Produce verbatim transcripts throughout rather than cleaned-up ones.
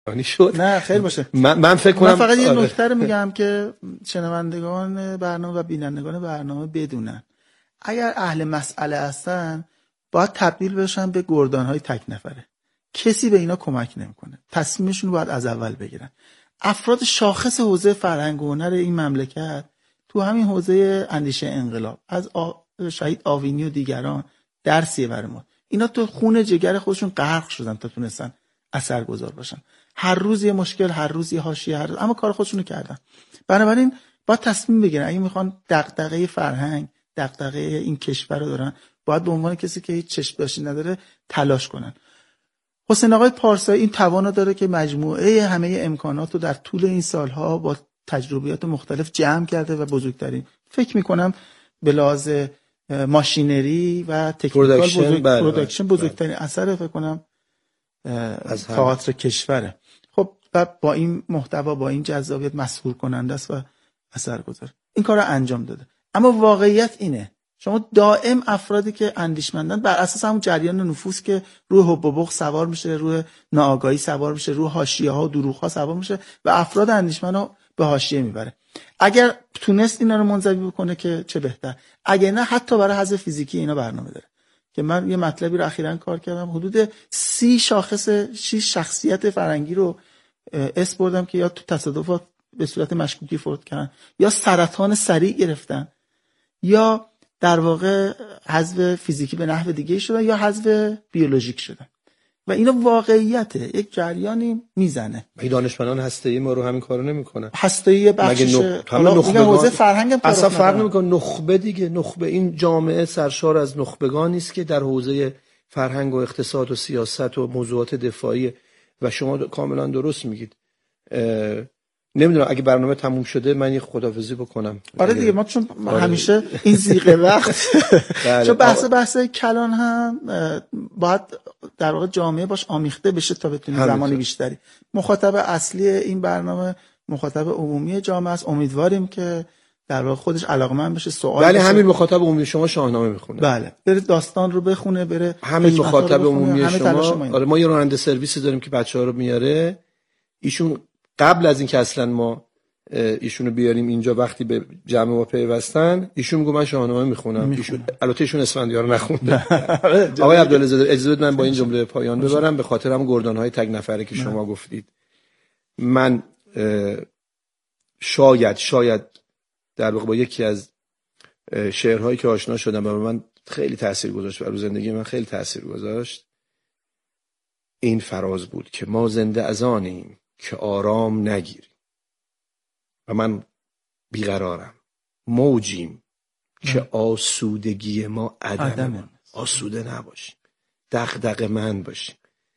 شد. نه خیر باشه. من, من فکر کنم من فقط یه آره. نکته رو میگم که شنوندگان برنامه و بینندگان برنامه بدونن اگر اهل مسئله هستن باید تبدیل بشن به گردان‌های تک نفره. کسی به اینا کمک نمیکنه. تصمیمشون رو باید از اول بگیرن. افراد شاخص حوزه فرهنگ و هنر این مملکت تو همین حوزه اندیشه انقلاب از آ... شهید آوینی و دیگران درسیه برای ما. اینا تو خون جگر خودشون غرق شدن تا تونستن اثرگذار باشن. هر روز یه مشکل، هر روز یه حاشیه، هر روز اما کار خودشونو کردن. بنابراین باید تصمیم بگیرن اگه میخوان دغدغه فرهنگ، دغدغه این کشور رو دارن، باید به عنوان کسی که هیچ چشم داشتی نداره تلاش کنن. حسین آقای پارسایی این توانو داره که مجموعه همه امکانات رو در طول این سالها با تجربیات مختلف جمع کرده و بزرگترین فکر میکنم به لحاظ ماشینری و تکنیکال بزرگ پروداکشن بزرگترین اثر فکر کنم از تئاتر کشوره. خب و با این محتوا با این جذابیت مسحور کننده است و اثرگذار. این کارو انجام داده. اما واقعیت اینه شما دائم افرادی که اندیشمندن بر اساس همون جریان نفوس که روی حب و بغض سوار میشه، روی ناآگاهی سوار میشه، روی حاشیه‌ها و دروغ‌ها سوار میشه و افراد اندیشمندو به حاشیه میبره. اگر تونست اینا رو منزوی بکنه که چه بهتر. اگه نه حتی برای حذف فیزیکی اینا برنامه داره. که من یه مطلبی رو اخیراً کار کردم، حدود سی شاخص شش شخصیت فرنگی رو اس بردم که یا تو تصادفات به صورت مشکوکی فوت کردن، یا سرطان سریع گرفتن، یا در واقع حذف فیزیکی به نحو دیگه شدن، یا حذف بیولوژیک شدن. و اینا واقعیته، یک جریانی میزنه. مگه دانشمندان هسته‌ای ما رو همین کارو نمیکنن؟ هسته‌ای بخشش حالا حوزه فرهنگ اصلا فرق نمیکنه. نخبه دیگه، نخبه این جامعه سرشار از نخبگانی است که در حوزه فرهنگ و اقتصاد و سیاست و موضوعات دفاعی و شما کاملا درست میگید. نمیدونم اگه برنامه تموم شده من یه خداحافظی بکنم. آره دیگه ما چون آره. همیشه این زیغه وقت چون بحث بحث کلان هم باید در واقع جامعه باش آمیخته بشه تا بتونه زمانی بیشتری. مخاطب اصلی این برنامه مخاطب عمومی جامعه است. امیدواریم که در واقع خودش علاقه‌مند بشه، سوال بله همین مخاطب عمومی شما شاهنامه میخونه. بله بره داستان رو بخونه، بره همین مخاطب عمومی شما. آره ما یه راننده سرویسی داریم که بچه‌ها رو میاره. ایشون قبل از اینکه اصلا ما ایشونو بیاریم اینجا وقتی به جمع ما پیوستن ایشون میگه من شاهنامه میخونم. ایشون البته ایشون اسفندیار رو نخونده. آقای عبدالله زاده اجازه بدید من با این جمله پایان ببرم به خاطر هم گردان‌های تگ نفره که شما گفتید. من شاید شاید در واقع با یکی از شعرهایی که آشنا شدم و من خیلی تاثیر گذاشت بر زندگی من، خیلی تاثیر گذاشت، این فراز بود که ما زنده از آنیم که آرام نگیریم و من بیقرارم، موجیم که آسودگی ما عدم، آسوده نباشیم، دغدغه من باشیم.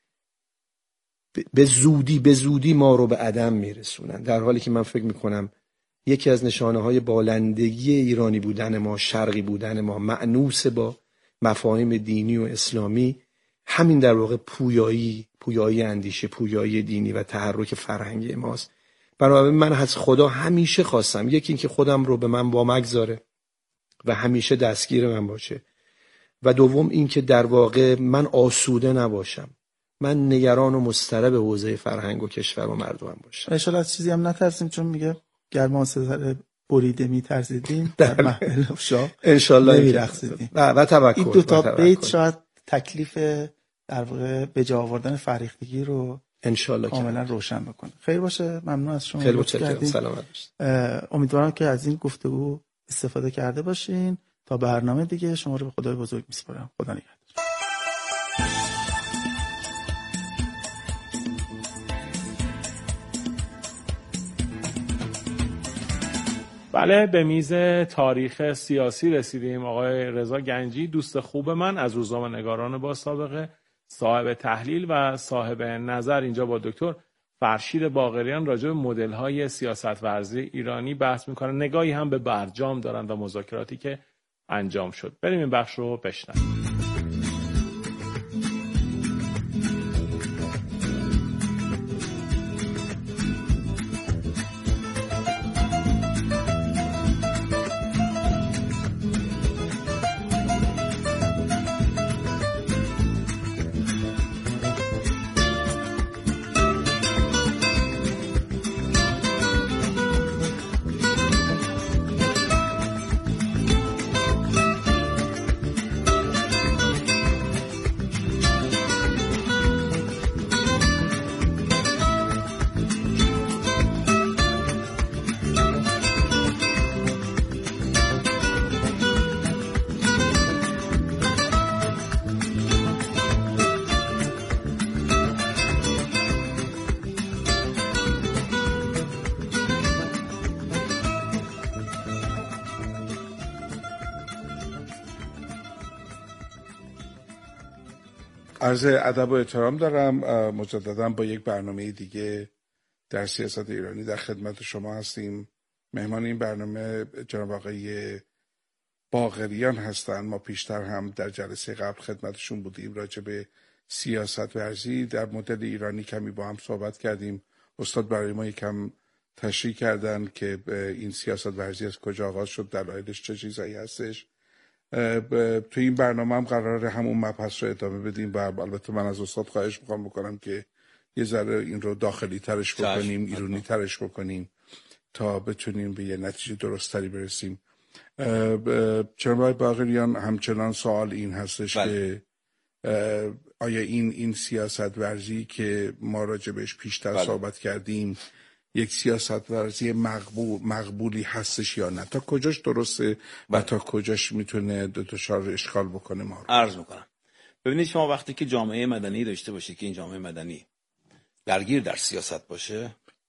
به زودی به زودی ما رو به عدم میرسونن، در حالی که من فکر میکنم یکی از نشانه های بالندگی ایرانی بودن ما، شرقی بودن ما، مأنوس با مفاهیم دینی و اسلامی، همین در واقع پویایی پویایی اندیشه، پویایی دینی و تحرک فرهنگی ماست. بنابراین من از خدا همیشه خواستم، یکی این که خودم رو به من وامگذاره و همیشه دستگیر من باشه، و دوم این که در واقع من آسوده نباشم، من نگران و مضطرب حوزه فرهنگ و کشور و مردمم باشم. ان شاء الله از چیزی هم نترسیم، چون میگه گرما سر بریده میترسیدیم در محل شاه ان شاء الله نمیرقصیدیم و, و توکل. این دو تا بیت شاید تکلیف در واقع به جا آوردن فریختگی رو ان شاء الله کاملا روشن بکنه. خیر باشه، ممنون از شما. خیلی متشکرم. سلامت باشید. امیدوارم که از این گفتگو استفاده کرده باشین. تا برنامه دیگه شما رو به خدای بزرگ میسپارم. خدا نگهدار. بله، به میز تاریخ سیاسی رسیدیم. آقای رضا گنجی دوست خوب من از روزنامه‌نگاران با سابقه، صاحب تحلیل و صاحب نظر، اینجا با دکتر فرشید باقریان راجع به مدل‌های سیاست ورزی ایرانی بحث می‌کنه. نگاهی هم به برجام دارن و مذاکراتی که انجام شد. بریم این بخش رو بشنویم. عرض ادب و احترام دارم. مجددا با یک برنامه دیگه در سیاست ایرانی در خدمت شما هستیم. مهمان این برنامه جناب آقای باقریان هستند. ما پیشتر هم در جلسه قبل خدمتشون بودیم، راجع به سیاست ورزی در مدل ایرانی کمی با هم صحبت کردیم. استاد برای ما یکم تشریح کردن که این سیاست ورزی از کجا آغاز شد، دلایلش چه چیزایی هستش. تو این برنامه هم قراره همون مبحث رو ادامه بدیم و البته من از استاد خواهش میخوام بکنم که یه ذره این رو داخلی ترش بکنیم، ایرانی ترش بکنیم تا بتونیم به یه نتیجه درستری برسیم. جناب آقای باقریان، همچنان سوال این هستش بله. که آیا این این سیاست ورزی که ما راجع بهش پیشتر بله. صحبت کردیم یک سیاست ورزی مقبول مقبولی هستش یا نه؟ تا کجاش درسته و تا کجاش میتونه دچار اشکال بکنه ما رو؟ عرض میکنم. ببینید شما وقتی که جامعه مدنی داشته باشید که این جامعه مدنی درگیر در سیاست باشه،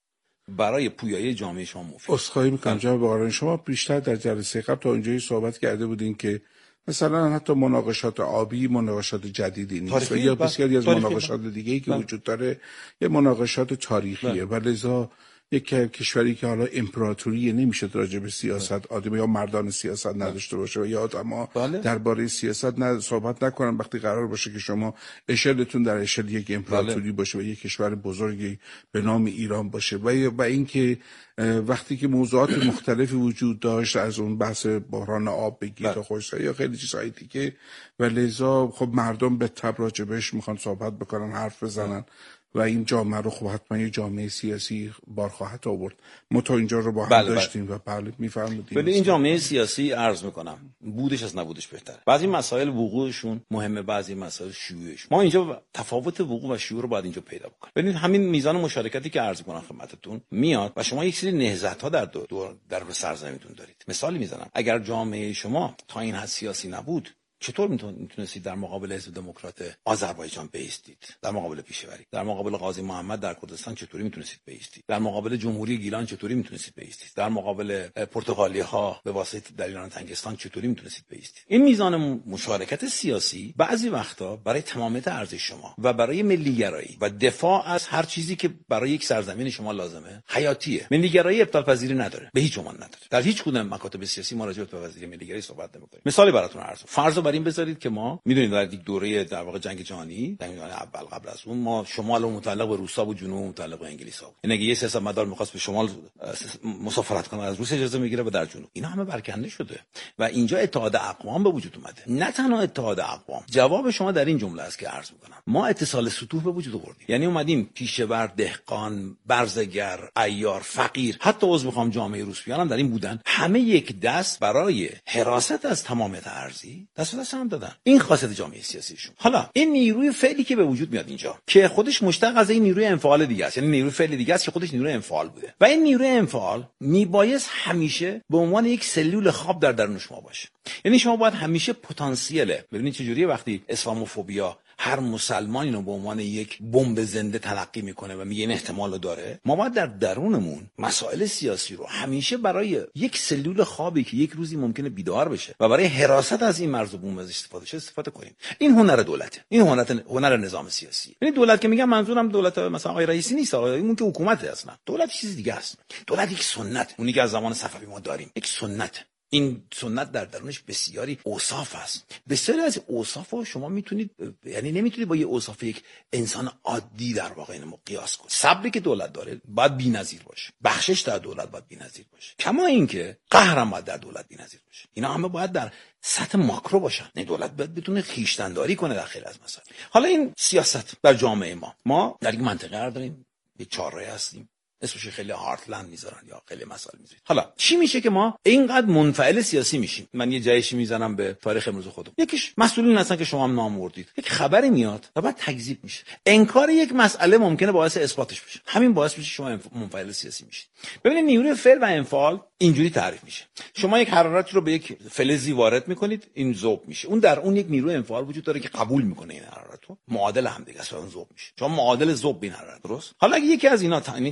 برای پویایی جامعه شما مفید. عذرخواهی میکنم جناب باقریان، شما بیشتر در جلسه قبل تا اونجایی صحبت کرده بودین که مثلا حتی مناقشات آبی مناقشات جدیدی نیست و یا بسیاری از مناقشات دیگه‌ای که وجود داره یه مناقشات تاریخیه و لذا یک کشوری که حالا امپراتوری نمیشه راجع به سیاست آدم یا مردان سیاست نداشته باشه و یا آدما درباره سیاست نه صحبت نکنن وقتی قرار باشه که شما اشلتون در اشل یک امپراتوری باشه و یک کشور بزرگی به نام ایران باشه و و اینکه وقتی که موضوعات مختلفی وجود داشت، از اون بحث بحران آب بگیر تا خشکسالی یا خیلی چیزهای دیگه، و لذا خب مردم به تبع راجبش میخوان صحبت بکنن، حرف بزنن و این جامعه رو خب حتما یه جامعه سیاسی بار خواهد آورد. ما تا اینجا رو با هم بله داشتیم بله. و بله میفرمودیم. ولی این جامعه سیاسی عرض میکنم بودش از نبودش بهتره. بعضی مسائل وقوعشون مهمه، بعضی مسائل شیوعش. ما اینجا تفاوت وقوع و شیوع رو باید اینجا پیدا بکنیم. ببینید همین میزان مشارکتی که عرض میکنم خدمتتون میاد و شما یک سری نهضت‌ها در دور در سرزمینتون دارید. مثالی میزنم، اگر جامعه شما تا این حد سیاسی نبود، چطور میتونستید در مقابل حزب دموکرات آذربایجان بایستید؟ در مقابل پیشوری، در مقابل قاضی محمد در کردستان چطوری میتونستید بایستید؟ در مقابل جمهوری گیلان چطوری میتونستید بایستید؟ در مقابل پرتغالی ها به واسطه در ایران تنگستان چطوری میتونستید بایستید؟ این میزان مشارکت سیاسی بعضی وقتا برای تمامیت ارزش شما و برای ملیگرایی و دفاع از هر چیزی که برای یک سرزمین شما لازمه حیاتیه. ملیگرایی ابطال پذیری نداره، به هیچ عنوان نداره. در هیچ کدوم مکاتب سیاسی ما راجع به ابطال پذیری ملیگرایی صحبت نمی‌کنیم. مثالی براتون عرض فرض بر این بذارید که ما میدونید در یک دوره در واقع جنگ جهانی، در جنگ اول قبل از اون، ما شمال متعلق به روسا و جنوب متعلق به انگلیس ها بود. یعنی اگه یه سیاستمدار می‌خواست به شمال مسافرت کنه از روسیه اجازه میگیره و در جنوب. اینا همه برکنده شده و اینجا اتحاد اقوام به وجود اومده. نه تنها اتحاد اقوام، جواب شما در این جمله است که عرض می‌کنم. ما اتصال سطوح به وجود آوردیم. یعنی اومدیم پیشه‌ور، دهقان، برزگر، عیار، فقیر، حتی عضو می‌خوام جامعه روسپیان هم در این بودن، همه یک دست برای حراست از تمامیت ارضی دست دست هم دادن. این خاصیت جامعه سیاسیشون. حالا این نیروی فعلی که به وجود میاد اینجا که خودش مشتق از این نیروی انفعال دیگه است، یعنی نیروی فعلی دیگه است که خودش نیروی انفعال بوده و این نیروی انفعال میبایست همیشه به عنوان یک سلول خواب در درون شما باشه. یعنی شما باید همیشه پتانسیل، ببینید چجوریه وقتی اسلاموفوبیا هر مسلمانی رو به عنوان یک بمب زنده تلقی میکنه و میگه این احتمال رو داره، ما باید در درونمون مسائل سیاسی رو همیشه برای یک سلول خوابی که یک روزی ممکنه بیدار بشه و برای حراست از این مرز و بوم استفاده شه استفاده کنیم. این هنر دولته، این هنر هنر نظام سیاسی. یعنی دولت که میگم منظورم دولت مثلا آقای رئیسی نیست، آقای اون که حکومته اصلا. دولت چیز دیگه است. دولت یک سنت، اونی که از زمان صفوی ما داریم، یک سنت. این سنت در درونش بسیاری اوصاف است. بسیاری از اوصاف رو شما میتونید، یعنی نمیتونید با یه اوصاف یک انسان عادی در واقع اینو قیاس کنید. صبری که دولت داره باید بی‌نظیر باشه. بخشش در دولت باید بی‌نظیر باشه. کما اینکه قهرم باید در دولت بی‌نظیر باشه. اینا همه باید در سطح ماکرو باشن. نه دولت باید بتونه خویشتن‌داری کنه در خیلی از مسائل. حالا این سیاست در جامعه ما، ما در یک منطقه قرار داریم، یک چهارراه هستیم. اسمش خیلی هارتلند میذارن یا خیلی مسائل میذارن. حالا چی میشه که ما اینقدر منفعل سیاسی میشیم؟ من یه جایشی میزنم به تاریخ امروز خودم. یکیش مسئولین هستن که شما هم نام بردید. یک خبری میاد و بعد تکذیب میشه. انکار یک مسئله ممکنه باعث اثباتش بشه. همین باعث میشه شما منفعل سیاسی میشید. ببینید نیروی فعل و انفعال اینجوری تعریف میشه. شما یک حرارتی رو به یک فلزی وارد میکنید، این ذوب میشه. اون در اون یک نیروی انفعال وجود داره که قبول میکنه این حرارت رو. معادل هم دیگه است، اون ذوب میشه. شما معادل ذوب بین حرارت، درست؟ حالا اگه یکی از اینا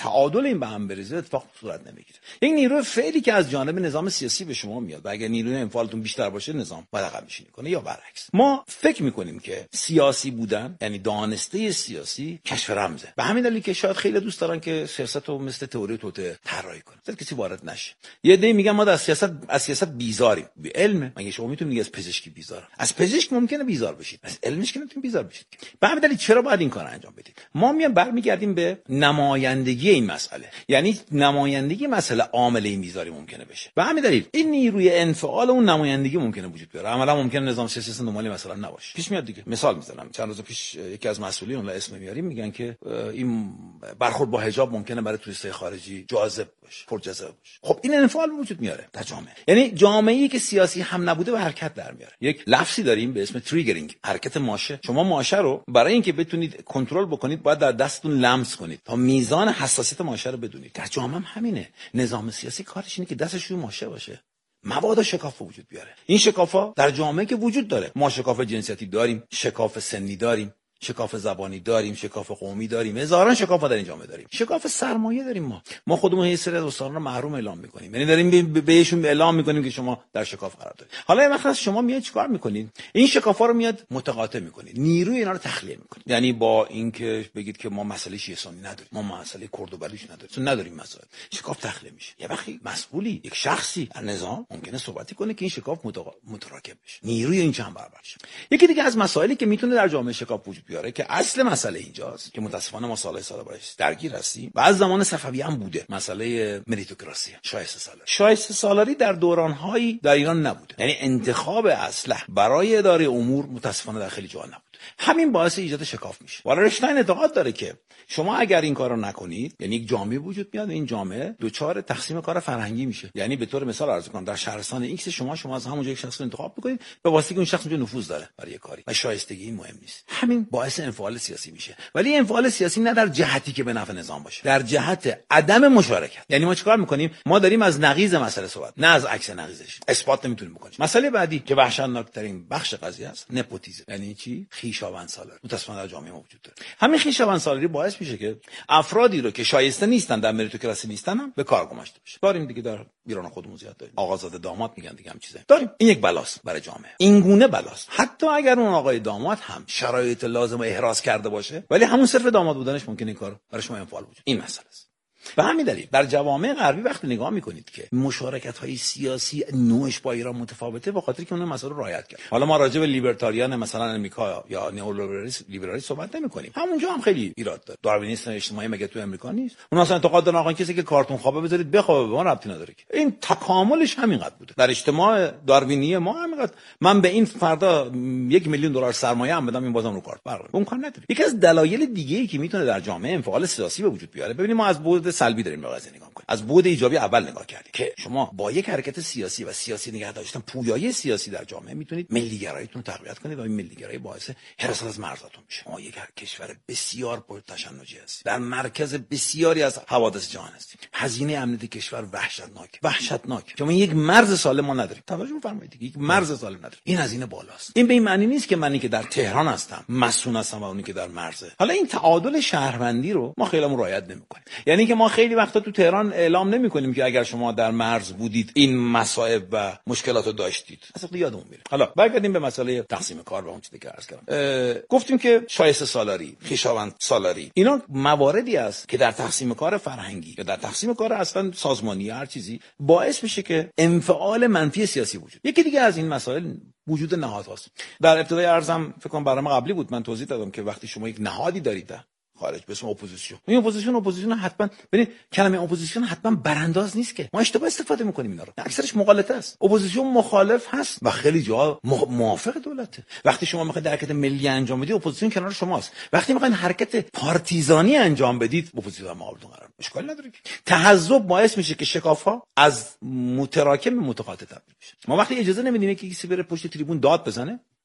تعادل این به هم بریزه اتفاق صورت نمیگیره. یک نیروی فعلی که از جانب نظام سیاسی به شما میاد و اگر نیروی انفعالتون بیشتر باشه نظام باید عقب نشینی کنه یا برعکس. ما فکر میکنیم که سیاسی بودن یعنی دانسته سیاسی کشف رمزه. به همین دلیل که شاید خیلی دوست دارن که سیاست رو مثل تئوری توته طراحی کنن تا کسی وارد نشه. یه عده میگن ما از سیاست از سیاست بیزاریم. بی علم مگه شما میتونید از پزشکی بیزار؟ از پزشک ممکنه بیزار بشید، از علمش که نمیتونید بیزار بشید. به همین دلیل چرا باید این کارو انجام بدید؟ ما میام برمیگردیم به نمایندگی این مسئله. یعنی نمایندگی مسئله عامل این بیزاری ممکنه بشه. به همین دلیل این نیروی انفعال اون نمایندگی ممکنه وجود بیاره. عملا ممکنه نظام سیاسی نرمالی مثلا نباشه. پیش میاد دیگه. مثال میزنم. چند روز پیش یکی از مسئولین اون اسم میاریم میگن که این برخورد با حجاب ممکنه برای توریستای خارجی جاذب باشه، پرجذب باشه. خب این انفعال وجود میاره در جامعه. یعنی جامعه‌ای که سیاسی هم نبوده به حرکت در میاره. یک لفظی داریم به اسم تریگرینگ، حرکت ماشه. شما ماشه رو برای اینکه بتونید کنترل بکنید باید در دستتون لمس کنید تا میزان حساسیت ماشه رو بدونید. در جامعه هم همینه. نظام سیاسی کارش اینه که دستش روی ماشه باشه. مواد شکاف وجود بیاره. این شکافا در جامعه که وجود داره. ما شکاف جنسیتی داریم، شکاف سنی داریم، شکاف زبانی داریم، شکاف قومی داریم، هزاران شکاف در این جامعه داریم. شکاف سرمایه داریم. ما ما خودمون یه سری از استادان رو محروم اعلام می‌کنیم. یعنی داریم بهشون اعلام می‌کنیم که شما در شکاف قرار دارید. حالا یه وقت شما میاد چیکار می‌کنید؟ این شکافا رو میاد متقاطع می‌کنید. نیروی اینا رو تخلیه می‌کنید. یعنی با اینکه بگید که ما مسئله شیعه سنی نداریم، ما مسئله کرد و بلوچ نداریم، چون نداریم مسائل. شکاف تخلیه میشه. یه وقتی مسئولی، یک شخصی در نظام ممکنه صحبتی کنه که این شکاف متراکم بشه. نیروی این چند برابر شه. یکی دیگه از مسائلی که میتونه در جامعه شکاف وجود بیاره که اصل مسئله اینجاست که متاسفانه ما سال سال باش درگیر هستیم و از زمان صفوی هم بوده، مسئله مریتوکراسی، شایسته سالاری. شایسته سالاری در دوران‌هایی در ایران نبوده. یعنی انتخاب اسلحه برای اداره امور متاسفانه در خیلی جاها نبود. همین باعث ایجاد شکاف میشه. والرشتاین اعتقاد داره که شما اگر این کارو نکنید، یعنی یک جامعه وجود میاد، این جامعه دوچار تقسیم کار فرهنگی میشه. یعنی به طور مثال عرض کنم در شهرستان ایکس شما شما از همونجا یک شخص رو انتخاب میکنید به واسطه که اون شخص اونجا نفوذ داره برای کاری و شایستگی مهم نیست. همین باعث انفعال سیاسی میشه. ولی انفعال سیاسی نه در جهتی که به نفع نظام باشه، در جهت عدم مشارکت. یعنی ما چیکار میکنیم؟ ما داریم از نقیض مسئله صحبت، نه از عکس نقیضش. اثبات نمیتونیم بکنیم. مسئله بعدی که وحشتناکترین بخش قضیه است، نپوتیسم. یعنی چی؟ خویشاوند سالاری. متأسفانه در جامعه ما وجود داره. همین خویشاوند سالاری باعث میشه که افرادی رو که شایسته نیستن، در مریتوکراسی نیستن هم به کار گماشته بشه. داریم دیگه، در ایران خودمون زیاد داریم. آقازاده داماد میگن دیگه، هم چیزه داریم. این یک بلاست برای جامعه. این گونه بلاست. حتی اگر اون آقای داماد هم شرایط لازم رو احراز کرده باشه، ولی همون صرف داماد بودنش ممکنه این کارو برای شما انفعال وجود. این مسئله است. به همین دلیل در جوامع غربی وقتی نگاه میکنید که مشارکت‌های سیاسی نوعش با ایران متفاوته، به خاطر که اون مسائل رو رعایت کرد. حالا ما راجع به لیبرتاریان مثلا امریکا یا نئولیبرالیسم لیبرالیسم صحبت نمی‌کنیم. همونجا هم خیلی ایراد داره. داروینیسم اجتماعی مگه تو امریکا نیست؟ اون اصلا اعتقاد دارن آقا کسی که کارتون خوابه بذارید بخوابه، به ما ربطی نداره که. این تکاملش همینقدر بوده. در اجتماع داروینی ما همینقدر من به این فردا یک میلیون دلار سرمایه هم بدم این بازم رو کارت برقرار. اون کار نداره. یکی از دلایل دیگه‌ای که میتونه در جامعه انفعال سیاسی به وجود بیاره، ببینید ما از بعد سلبی داریم به قضیه نگاه می‌کنیم. از بعد ایجابی اول نگاه کردیم که شما با یک حرکت سیاسی و سیاسی نگاه داشتن پویایی سیاسی در جامعه میتونید ملی‌گراییتون تقویت کنید و این ملی‌گرایی باعث حراست از مرزاتون میشه. ما یک کشور بسیار پرتشنجی هستیم. در مرکز بسیاری از حوادث جهان هستیم. هزینه امنیت کشور وحشتناک. وحشتناک. شما یک مرز سالم ما نداریم. توجه بفرمایید دیگه، یک مرز سالم نداریم. این هزینه بالاست. این به این معنی نیست که منی که در تهران هستم مسئول هستم و اونی که در مرزه. حالا این تعادل شهروندی رو ما خیلیمون رعایت نمی‌کنیم. یعنی که ما خیلی وقتا تو تهران اعلام نمی‌کنیم که اگر شما در مرز بودید این مصائب و مشکلات رو داشتید. اصلا یادمون میره. حالا برگردیم به مسئله تقسیم کار و اون چیزی که عرض کردم. گفتیم که شایسته سالاری، خویشاوند سالاری، اینا مواردی است که در تقسیم کار فرهنگی یا در تقسیم کار اصلا سازمانی هر چیزی باعث میشه که انفعال منفی سیاسی وجود. یکی دیگه از این مسائل وجود نهادهاست. در ابتدای عرضم فکر کنم برنامه قبلی بود من توضیح دادم که وقتی شما یک نهادی دارید خارج به اسم اپوزیسیون، این اپوزیسیون اپوزیسیون حتما ببین کلمه اپوزیسیون حتما برانداز نیست که ما اشتباه استفاده میکنیم اینا رو، اکثرش مغالطه است. اپوزیسیون مخالف هست و خیلی جا موافق دولته. وقتی شما میخواید حرکت ملی انجام بدید اپوزیسیون کنار شماست. وقتی میخواید حرکت پارتیزانی انجام بدید اپوزیسیون مقابلتون قرار میگیره. اشکال نداره. تحزب باعث میشه که شکاف‌ها از متراکم به متقاطع تبدیل بشه. ما وقتی اجازه نمیدیم که کسی بره پشت تریبون داد بزنه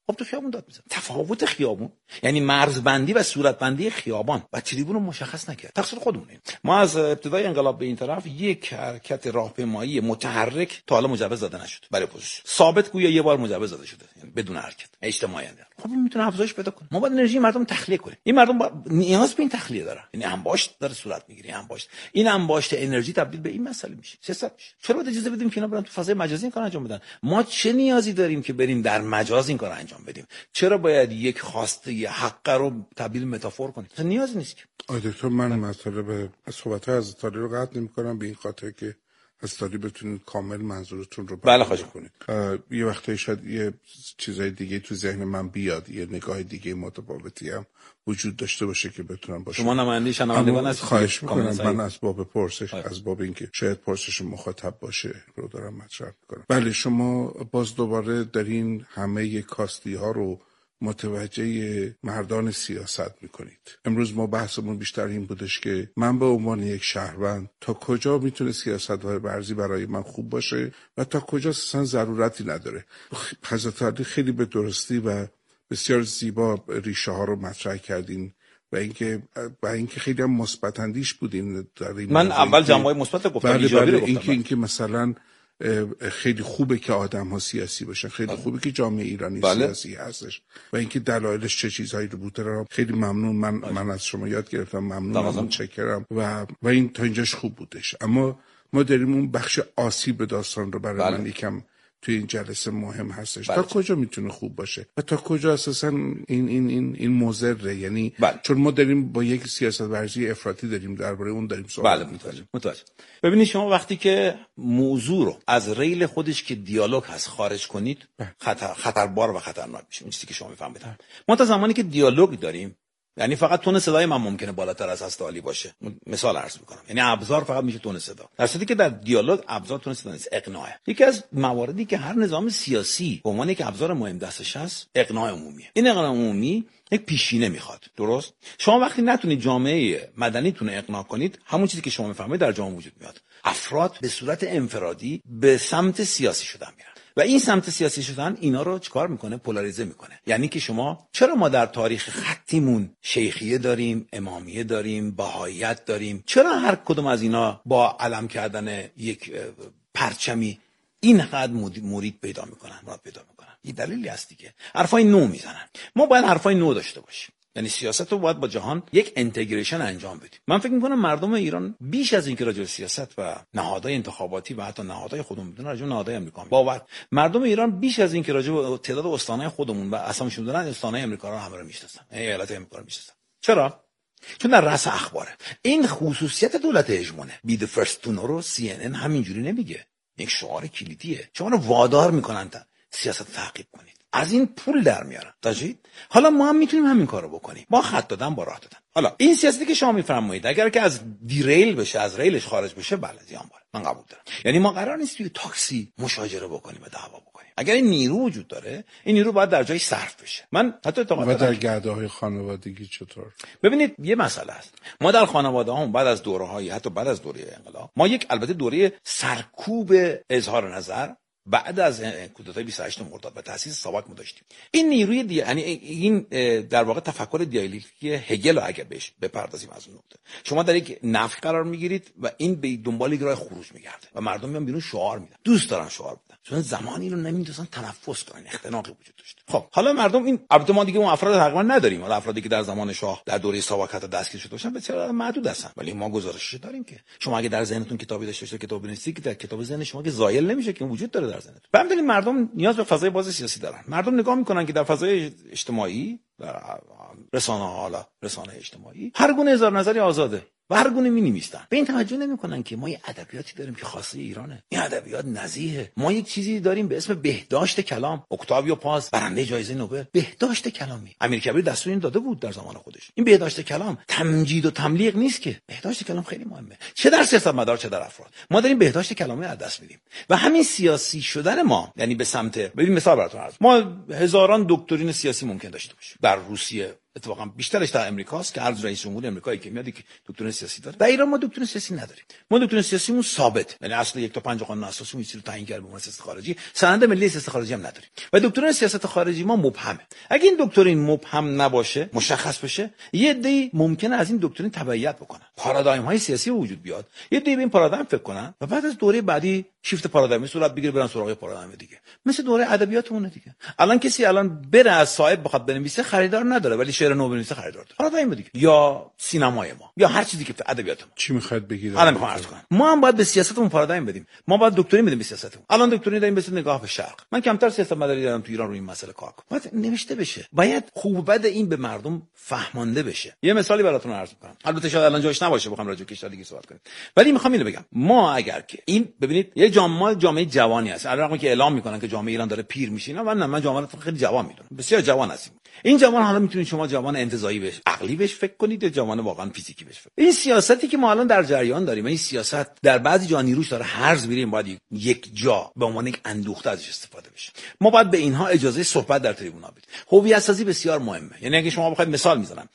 خب تو خیابون داد میزنه. تفاوت خیابون یعنی مرزبندی و صورتبندی خیابان و تریبون رو مشخص نکرد. تقصیر خودمونه. ما از ابتدای انقلاب به این طرف یک حرکت راهپیمایی متحرک تا حالا مجوز داده نشد برای اپوزیسیون. ثابت گویا یه بار مجوز داده شده، یعنی بدون حرکت اجتماعی. خب این میتونه افزایش پیدا کنه. ما باید انرژی مردم تخلیه کنیم. این مردم با... نیاز به این تخلیه دارن. یعنی انباشت داره صورت میگیره، انباشت. این انباشت انرژی تبدیل به این مسئله میشه. سیاست میشه. چرا باید اجازه بدیم که اینا برن تو فضای مجازی این کار انجام بدن؟ ما چه نیازی داریم که بریم در مجاز این کار انجام بدیم؟ چرا باید یک خواسته ی حق رو تبدیل به متافور کنیم؟ اصلا نیازی نیست که. آقای دکتر، من مطالب صحبت‌های از تاریخ رو قطع نمی‌کنم به این خاطر که از تاریخ بتونید کامل منظورتون رو بله خواهش کنید. یه وقتی شاید یه چیزای دیگه تو ذهن من بیاد، یه نگاه دیگه متفاوتی هم وجود داشته باشه که بتونم باشه. شما نماینده شنوندگان هستید. خواهش می‌کنم. من از باب پرسش آه. از باب اینکه شاید پرسش مخاطب باشه رو دارم مطرح می‌کنم. بله، شما باز دوباره دارین همه کاستی‌ها رو متوجه مردان سیاست میکنید. امروز ما بحثمون بیشتر این بودش که من به عنوان یک شهروند تا کجا میتونه سیاست ورزی برای من خوب باشه و تا کجا اصلا ضرورتی نداره. حضرت علی خیلی به درستی و بسیار زیبا ریشه ها رو مطرح کردین و اینکه و اینکه خیلی هم مثبت اندیش بودین در این. من اول جنبه‌های مثبت گفتم، بله ایجابی بله رو گفتم. اینکه اینکه مثلا خیلی خوبه که آدم ها سیاسی باشن، خیلی بله. خوبه که جامعه ایرانی بله. سیاسی هستش و اینکه دلایلش چه چیزهایی رو بوده. خیلی ممنون، من بله. من از شما یاد گرفتم، ممنونم، متشکرم و و این تا اینجاش خوب بودش. اما ما داریم اون بخش آسیب داستان رو برای بله. من یکم توی این جلسه مهم هستش. بله. تا کجا میتونه خوب باشه و تا کجا اساسا این این این این مضره؟ یعنی بله. چون ما داریم با یک سیاست ورزی افراطی داریم درباره اون داریم صحبت بله متوجه متوجه ببینید شما وقتی که موضوع رو از ریل خودش که دیالوگ هست خارج کنید بله. خطر خطربار و خطرناک میشه. این چیزی که شما میفهمید. بله. ما تا زمانی که دیالوگ داریم، یعنی فقط تون صدای من ممکنه بالاتر از هست عالی باشه. مثال عرض میکنم، یعنی ابزار فقط میشه تون صدا، در صورتی که در دیالوگ ابزار تون صدا نیست، اقناعه. یکی از مواردی که هر نظام سیاسی به عنوان یک ابزار مهم دستش هست اقناع عمومیه. این اقناع عمومی یک پیشینه میخواد. درست؟ شما وقتی نتونید جامعه مدنیتون اقناع کنید، همون چیزی که شما میفهمید در جامعه وجود میاد. افراد به صورت انفرادی به سمت سیاسی شدن میرن و این سمت سیاسی شدن اینا رو چیکار میکنه؟ پولاریزه میکنه. یعنی که شما چرا ما در تاریخ خطیمون شیخیه داریم، امامیه داریم، بهاییت داریم؟ چرا هر کدوم از اینا با علم کردن یک پرچمی اینقدر مرید پیدا میکنن، مراد پیدا میکنن؟ این دلیلی هست دیگه. حرفای نو میزنن. ما باید حرفای نو داشته باشیم. یعنی سیاست رو باید با جهان یک اینتگریشن انجام بدیم. من فکر می‌کنم مردم ایران بیش از اینکه راجع به سیاست و نهادهای انتخاباتی و حتی نهادهای خودمون بدونن، راجع به نهادهای آمریکا باور مردم ایران بیش از اینکه راجع به تعداد استان‌های خودمون و اسامشون بدونن، استان‌های آمریکا رو همه رو میشناسن، ایالت آمریکا رو میشناسن. چرا؟ چون در رأس اخباره. این خصوصیت دولت هژمونه. بی دی فرست تو نو رو سی ان ان همینجوری نمیگه. یک شعار کلیدیه. شما رو وادار میکنن تا سیاست تعقیب کنید. از این پول در میارن. تاجید حالا ما هم میتونیم همین کارو بکنیم. با خط دادن، با راه دادن. حالا این سیاستی که شما میفرمایید اگر که از دیریل بشه، از ریلش خارج بشه، بله زیان باره. من قبول دارم. یعنی ما قرار نیست توی تاکسی مشاجره بکنیم و دعوا بکنیم. اگر این نیرو وجود داره، این نیرو باید در جای صرف بشه. من حتی تا و در گرده‌های خانوادگی چطور؟ ببینید یه مسئله است. ما در خانواده‌هامون بعد از دوره‌های حتی بعد از دوره انقلاب، ما یک البته دوره سرکوب اظهار نظر بعد از کودتای بیست و هشتم مرداد و تأسیس ساواک ما داشتیم. این نیروی دی... یعنی این در واقع تفکر دیالکتیکی هگل اگه بهش بپردازیم از اون نقطه، شما در یک نفی قرار میگیرید و این به دنبال یک راه خروج میگرده و مردم میان بیرون شعار میدن. دوست دارن شعار بدن چون زمانی رو نمیدونن تنفس کنن، اختناقی وجود داشته. خب حالا مردم این البته ما دیگه اون افراد تقریبا نداریم، حالا افرادی که در زمان شاه در دوره ساواک حتی دستگیر شده باشن بسیار محدود هستن، ولی ما گزارشش داریم که شما اگه در ذهنتون کتابی داشته باشید، کتاب بنویسید که در کتاب ذهن شما که زایل نمیشه که وجود داره در ذهنتون. ببینید مردم نیاز به فضای باز سیاسی دارن. مردم نگاه میکنن که در فضای اجتماعی، در رسانه ها، حالا رسانه اجتماعی هر گونه اظهار نظری آزاده و هر گونه می‌نویسن. به این توجه نمی‌کنن که ما یه ادبیاتی داریم که خاصه ایرانه. این ادبیات نزیهه. ما یک چیزی داریم به اسم بهداشت کلام. اکتاویو پاز برنده جایزه نوبل، بهداشت کلامی. امیرکبیر دستور این داده بود در زمان خودش. این بهداشت کلام تمجید و تملیق نیست که. بهداشت کلام خیلی مهمه. چه در سیاستمدار چه در افراد. ما داریم بهداشت کلامی از دست میدیم. و همین سیاسی شدن ما، یعنی به سمت، ببین مثال براتون عرض. ما هزاران دکترین سیاسی ممکن داشته باشیم. در روسیه اتفاقا بیشترش در امریکاست که هر رئیس جمهور امریکایی که میاد که دکترین سیاسی داره. در ایران ما دکترین سیاسی نداریم. ما دکترین سیاسیمون ثابت، یعنی اصل یک تا پنج قانون اساسی میشه رو تعیین کرده به عنوان سیاست خارجی. سند ملی سیاست خارجی هم نداریم و دکترین سیاست خارجی ما مبهمه. اگه این دکترین مبهم نباشه، مشخص بشه، یه عده‌ای ممکنه از این دکترین تبعیت بکنن، پارادایم های سیاسی وجود بیاد، یه عده‌ای به این پارادایم فکر کنن و بعد از دوره بعدی شیفت پارادایمی صورت بگیره، برن سراغ پارادایم دیگه. مثل دوره ادبیاتمون دیگه. الان کسی الان بره از صاحب بخواد بنویسه خریدار نداره، ولی شعر نو بنویسه خریدار داره. پارادایم دیگه. یا سینمای ما یا هر چیزی که ادبیات ما. چی میخواد بگید؟ الان میخوام عرض کنم ما هم باید به سیاستمون پارادایم بدیم. ما باید دکترین بدیم به سیاستمون. الان دکترین داریم به نگاه به شرق. من کمتر سیاست مداری دارم تو ایران روی این مسئله کار کنم. باید نوشته بشه. باید خوب بد این به مردم فهمانده بشه. یه مثالی براتون عرض میکنم. البته شاید الان جاش نباشه بخوام راجع به کشور دیگه صحبت کنیم، ولی میخوام اینو بگم. ما اگر که این ببینید یه جامعه جامعه جوانی هست، الان که اعلام میکنن که جامعه ایران داره پیر میشه، اینا من من جامعه رو خیلی جوان میدونم، بسیار جوان هستیم. این جوان حالا میتونید شما جوان انتزاعی بهش عقلی بهش فکر کنید یا جوان واقعا فیزیکی بهش فکر. این سیاستی که ما الان در جریان داریم، این سیاست در بعضی جا نیروش داره هرز میریم، باید یک جا به عنوان یک اندوخته ازش استفاده بشه. ما باید به اینها اجازه صحبت در تریبونا بدیم. هویت سازی بسیار مهمه. یعنی اگه شما بخواید مثال میزنم،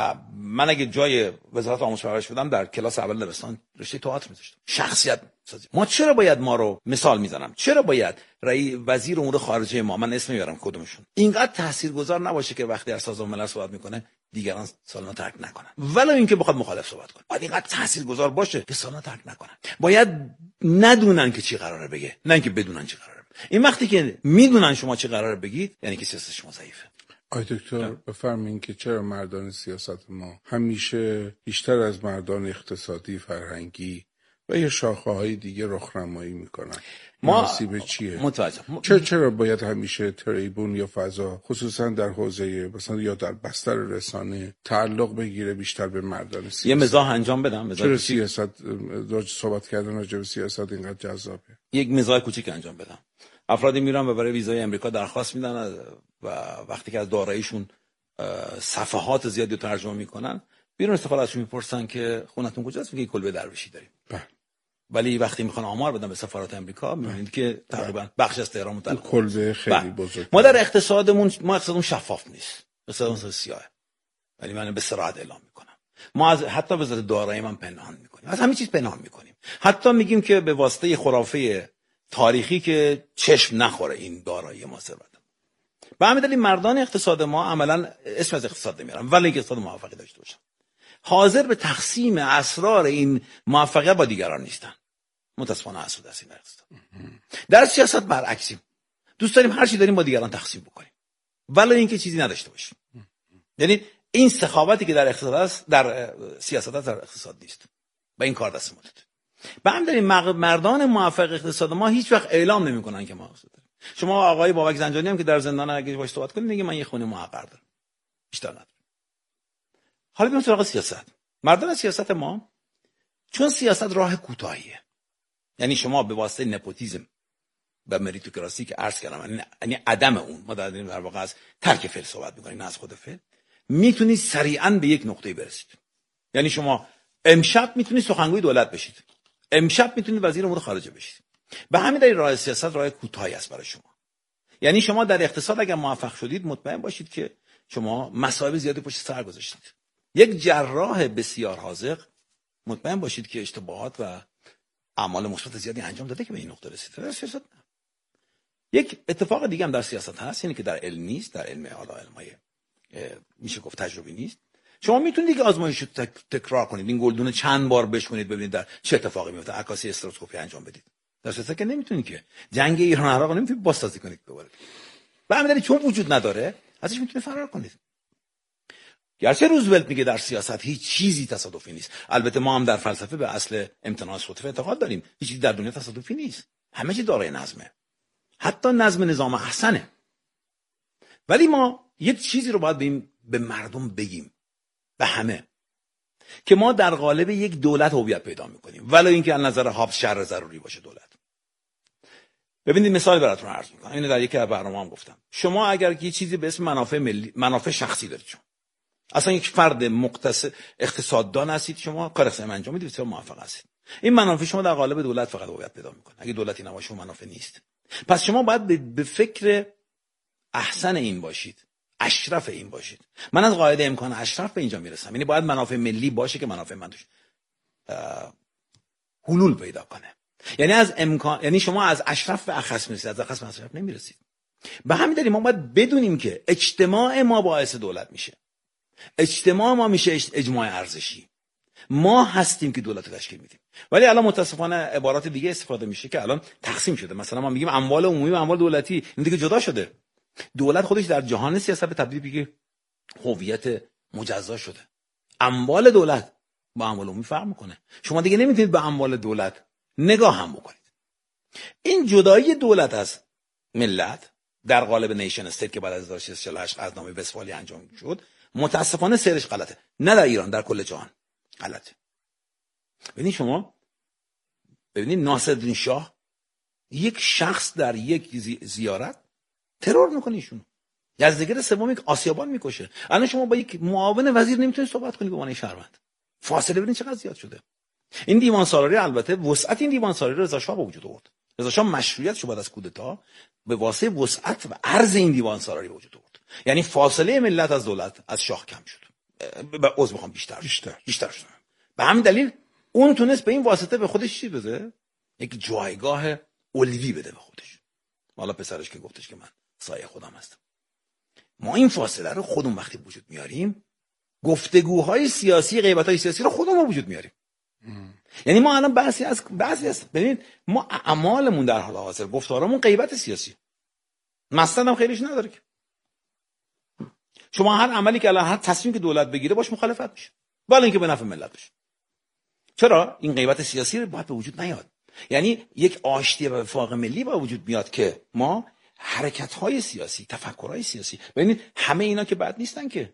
من اگه جای وزارت آموزش و پرورش بودم در کلاس اول دبستان رشته تئاتر میذاشتم. شخصیت سازی. ما چرا باید ما رو مثال میزنم چرا باید رئیس وزیر امور خارجه ما، من اسم میارم کدومشون، اینقدر تاثیرگذار نباشه که وقتی در سازمان ملل صحبت میکنه دیگران سالنا ترک نکنن، ولی اینکه بخواد مخالف صحبت کنه باید اینقدر تاثیرگذار باشه که سالنا ترک نکنن. باید ندونن که چی قراره بگه، نه اینکه بدونن چی قراره. این وقتی که میدونن شما چی قراره بگید یعنی که سیاست شما ضعیفه. آی دکتر بفرمایید که چرا مردان سیاست ما همیشه بیشتر از مردان اقتصادی، فرهنگی و یا شاخه‌های دیگه رخنمایی میکنن؟ مناسب چیه؟ متوجه. چرا چرا باید همیشه تریبون یا فضا خصوصا در حوزه مثلا یا در بستر رسانه تعلق بگیره بیشتر به مردان سیاست؟ یه مزاح انجام بدم. چرا کچی... سیاست راجع صحبت کردن راجع به سیاست اینقدر جذابه؟ یک مزاح کوچیک انجام بدم. افرادی میرن و برای ویزای امریکا درخواست میدن و وقتی که از داراییشون صفحات زیادی رو ترجمه میکنن، بیرون استفاده ازشون میپرسن که خونتون کجاست؟ میگه کلبه درویشی داریم. بله. ولی وقتی میخوان آمار بدن به سفارت امریکا میبینید که تقریبا بخش از تهران متعلق کلبه خیلی بزرگ. ما در اقتصادمون ما اقتصادمون شفاف نیست. اقتصادمون سیاهه. ولی من به صراحت اعلام میکنم. ما از حتی وزارت دارایی من پنهان میکنیم. از همه چیز پنهان میکنیم. حتی میگیم که به واسطه خرافه تاریخی که چشم نخوره این دارایی ما ثروت. به همین دلیل مردان اقتصاد ما عملا اسم از اقتصاد نمیارن ولی اینکه اقتصاد موفقی داشته باشن، حاضر به تقسیم اسرار این موفقیت با دیگران نیستن. متاسفانه حسود است این اقتصاد. در سیاست برعکسیم. دوست داریم هر چی داریم با دیگران تقسیم بکنیم ولی اینکه چیزی نداشته باشیم. یعنی این سخاوتی که در اقتصاد است در سیاست است، در اقتصاد نیست. با این کار دست ما داد. به همین دلیل مردان موفق اقتصاد ما هیچ وقت اعلام نمیکنن که ما اقتصاد داریم. شما آقای بابک زنجانی هم که در زندان اگه باهاش صحبت کنید میگه من یه خونه محقر دارم، بیشتر ندارم. حالا بریم سراغ سیاست. مردان سیاست ما چون سیاست راه کوتاهیه، یعنی شما به واسطه نپوتیسم و مریتوکراسی که عرض کردم، یعنی عدم اون، ما در در واقع از ترک فعل صحبت می‌کنیم نه از خود فعل، میتونید سریعاً به یک نقطه برسید. یعنی شما امشب میتونید سخنگوی دولت بشید، امشب میتونید وزیر امور خارجه بشید. به همین دلیل راه سیاست راه کوتاهی است برای شما. یعنی شما در اقتصاد اگر موفق شدید مطمئن باشید که شما مصائب زیادی پشت سر گذاشتید. یک جراح بسیار حاذق مطمئن باشید که اشتباهات و اعمال مثبت زیادی انجام داده که به این نقطه رسیده. در سیاست نه. یک اتفاق دیگه هم در سیاست هست، اینه که در علم نیست، در علم حالا علمای میشه گفت تجربی نیست. شما میتونید دیگه آزمایش رو تک، تکرار کنید، این گلدون چند بار بشکنید ببینید در چه اتفاقی میفته، عکاسی استروسکوپی انجام بدید. در سیاست که نمیتونید که جنگ ایران و عراق نمیتونید بازسازی کنید دوباره. به همین دلیل چون وجود نداره ازش میتونید فرار کنید. گرچه روزولت میگه در سیاست هیچ چیزی تصادفی نیست، البته ما هم در فلسفه به اصل امتناع صدفه اعتقاد داریم، هیچ چیزی در دنیا تصادفی نیست، همه چیز دارای نظمه، حتی نظم نظام احسنه. ولی ما یک چیزی رو باید به, به مردم بگیم، به همه، که ما در قالب یک دولت هویت پیدا میکنیم ولی اینکه از نظر هابز شر ضروری باشه دولت. ببینید مثال براتون عرض میکنم، اینو در یکی از برنامه‌ام گفتم. شما اگر یه چیزی به اسم منافع ملی، منافع شخصی دارید، شما اصلا یک فرد مقتصد اقتصاددان هستید، شما کار اقتصادی انجام میدید، بسیار موفق هستید، این منافع شما در قالب دولت فقط هویت پیدا میکنه. اگه دولتی نباشه اون منافع نیست. پس شما باید به فکر احسن این باشید، اشرف این باشید. من از قاعده امکان اشرف به اینجا میرسم، یعنی باید منافع ملی باشه که منافع من توش حلول پیدا کنه. یعنی از امکان، یعنی شما از اشرف به اخص میرسید، از اخص به اشرف نمیرسید. به همین دلیل ما باید بدونیم که اجتماع ما باعث دولت میشه، اجتماع ما میشه اجماع ارزشی، ما هستیم که دولت تشکیل میدیم. ولی الان متاسفانه عبارات دیگه استفاده میشه که الان تقسیم شده. مثلا ما میگیم اموال عمومی و اموال دولتی، این دیگه جدا شده. دولت خودش در جهان سیاست به تبدیل به هویت مجزا شده. اموال دولت با اموال عمومی فرق میکنه. شما دیگه نمیتونید به اموال دولت نگاه هم بکنید. این جدایی دولت از ملت در قالب نیشن استیت که بعد از هزار و ششصد و چهل و هشت قطعنامه وستفالی انجام شد، متاسفانه سیرش غلطه. نه در ایران، در کل جهان غلطه. ببینید شما ببینید ناصرالدین شاه یک شخص در یک زیارت ترور میکنه ایشون. یزدگرد سوم یک آسیابان میکشه. الان شما با یک معاون وزیر نمیتونید صحبت کنید به عنوان شهروند. فاصله ببینید چقدر زیاد شده. این دیوان سالاری البته وسعت این دیوان سالاری رضا شاه به وجود آورد. رضا شاه مشروعیتش بعد از کودتا به واسطه وسعت و عرض این دیوان سالاری به وجود آورد. یعنی فاصله ملت از دولت از شاه کم شد. به عذر میخوام بیشتر بیشتر بیشتر شد. به همین دلیل اون تونست به این واسطه به خودش چی بده؟ یک جایگاه علوی بده به خودش. حالا پسرش که گفتش که من سایه خودم هستم. ما این فاصله رو خودمون وقتی وجود میاریم، گفتگوهای سیاسی، غیبت‌های سیاسی رو خودمون وجود میاریم. ام. یعنی ما الان بحثی از بحثی از ببینید ما اعمالمون در حال حاضر، گفتارمون غیبت سیاسی. مثلا هم خیلیش نداره که. شما هر عملی که الان هر تصمیمی که دولت بگیره باش مخالفت میشه. ولی اینکه به نفع ملت بشه. چرا؟ این غیبت سیاسی رو باید به وجود نیاد. یعنی یک آشتی و وفاق ملی با وجود بیاد که ما حرکت‌های سیاسی، تفکرهای سیاسی، ببینید همه اینا که بد نیستن که.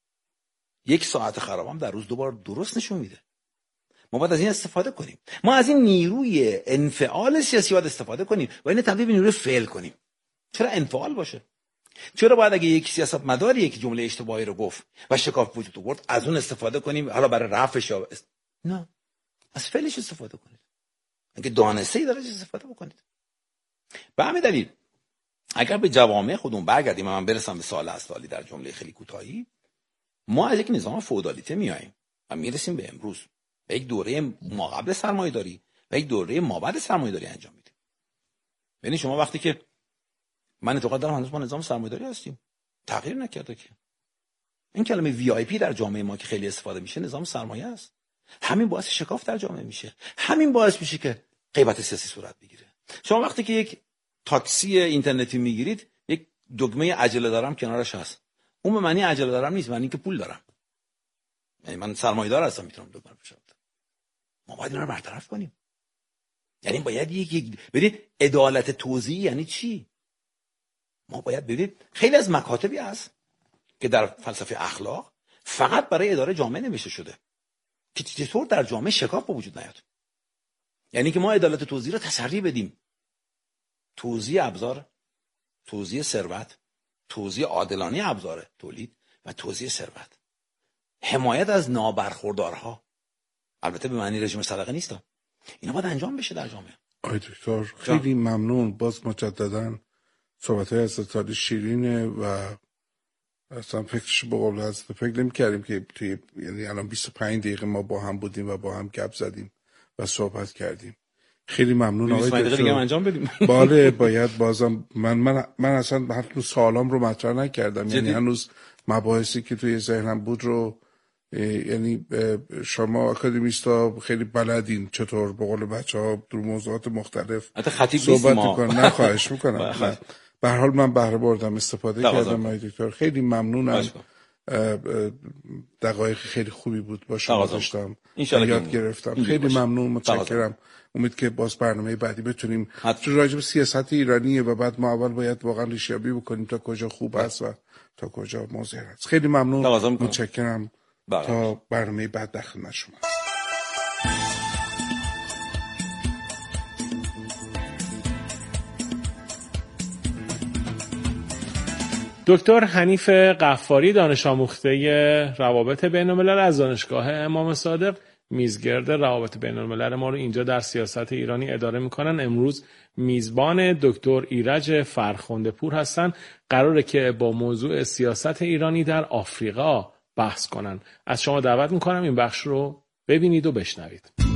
یک ساعت خرابم در روز دوبار درست نشون میده. ما باید از این استفاده کنیم. ما از این نیروی انفعال سیاسی باید استفاده کنیم و اینو تبدیل به نیروی فعل کنیم. چرا انفعال باشه؟ چرا باید اگه یک سیاستمداری یک جمله اشتباهی رو گفت و شکاف وجود آورد از اون استفاده کنیم حالا برای رفعش یا است... نه، از فعلش استفاده کنید. اگه دانسته‌ای داره استفاده بکنید. به همین دلیل اگر به جوامع خودمون برگردیم و من برسم به سال اصلی در جمله خیلی کوتاهی، ما از یک نظام فئودالیته میایم و میرسیم به امروز، به یک دوره ما قبل سرمایه‌داری و یک دوره ما بعد سرمایه‌داری انجام میدیم. یعنی شما وقتی که من اعتقاد دارم هنوز ما نظام سرمایه‌داری هستیم، تغییر نکرده که. این کلمه وی آی پی در جامعه ما که خیلی استفاده میشه نظام سرمایه است. همین باعث شکاف در جامعه میشه. همین باعث میشه که غیبت سیاسی صورت بگیره. شما وقتی که یک تاکسی اینترنتی میگیرید یک دکمه عجله دارم کنارش هست. اون به معنی عجله دارم نیست، معنی که پول دارم. یعنی من سرمایه‌دار هستم میتونم دکمه بشم. ما باید اینا رو برطرف کنیم. یعنی باید یک یک ببینید عدالت توزیعی یعنی چی؟ ما باید ببینید خیلی از مکاتبی هست که در فلسفه اخلاق فقط برای اداره جامعه نوشته شده که چطور در جامعه شکاف به وجود نیاد. یعنی که ما عدالت توزیع رو تسری بدیم. توزیع ابزار، توزیع ثروت، توزیع عادلانه ابزار تولید و توزیع ثروت. حمایت از نابرخوردارها. البته به معنی رژیم صدقه نیست. اینا باید انجام بشه در جامعه. آقای دکتر خیلی ممنون. باز مجدداً صحبت‌های از شیرینه و اصلا فکرش به قول حضرت فکر نمی‌کردیم که توی یعنی الان بیست و پنج دقیقه ما با هم بودیم و با هم گپ زدیم و صحبت کردیم. خیلی ممنون آقای دکتر. دیگه انجام بدیم. بله باید بازم من من من اصلا هنوز سوالام رو مطرح نکردم. یعنی هنوز مباحثی که توی ذهنم بود رو یعنی شما اکادمیستا خیلی بلدین چطور به قول بچه‌ها در موضوعات مختلف صحبت می‌کنن. نه خواهش می‌کنم. به هر حال من بهره بردم، استفاده کردم آقای دکتر. خیلی ممنونم. دقایق خیلی خوبی بود با شما داشتم، یاد گرفتم. خیلی ممنون، متشکرم. امید که باز برنامه بعدی بتونیم راجع به سیاست ایرانیه و بعد ما اول باید واقعا ریشه‌یابی بکنیم تا کجا خوب است و تا کجا مضر است. خیلی ممنون، متشکرم. تا برنامه بعد در خدمت شما. دکتر حنیف قفاری، دانش آموخته روابط بین‌الملل از دانشگاه امام صادق میزگرد روابط بین الملل ما رو اینجا در سیاست ایرانی اداره میکنن. امروز میزبان دکتر ایرج فرخنده پور هستن. قراره که با موضوع سیاست ایرانی در آفریقا بحث کنن. از شما دعوت میکنم این بخش رو ببینید و بشنوید.